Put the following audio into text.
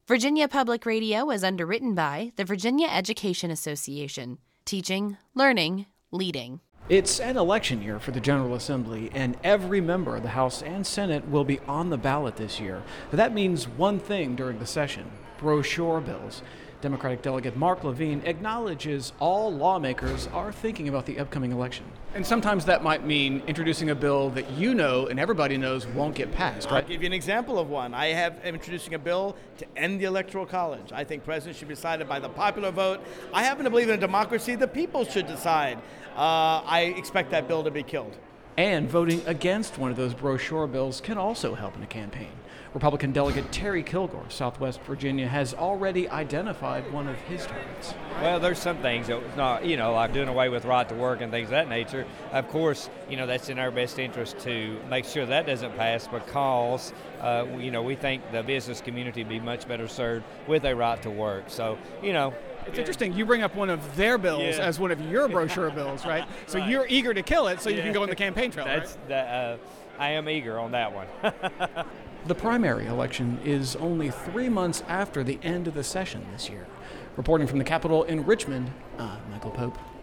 Virginia Public Radio is underwritten by the Virginia Education Association. Teaching, learning, leading. It's an election year for the General Assembly, and every member of the House and Senate will be on the ballot this year. But that means one thing during the session: brochure bills. Democratic Delegate Mark Levine acknowledges all lawmakers are thinking about the upcoming election. And sometimes that might mean introducing a bill that you know and everybody knows won't get passed, right? I'll give you an example of one. I am introducing a bill to end the Electoral College. I think presidents should be decided by the popular vote. I happen to believe in a democracy. The people should decide. I expect that bill to be killed. And voting against one of those brochure bills can also help in a campaign. Republican Delegate Terry Kilgore, Southwest Virginia, has already identified one of his targets. Well, there's some things that, like doing away with right to work and things of that nature. Of course, that's in our best interest to make sure that doesn't pass because, we think the business community would be much better served with a right to work. So, It's interesting. You bring up one of their bills as one of your brochure bills, right? So you're eager to kill it so you can go on the campaign trail, right? I am eager on that one. The primary election is only 3 months after the end of the session this year. Reporting from the Capitol in Richmond, Michael Pope.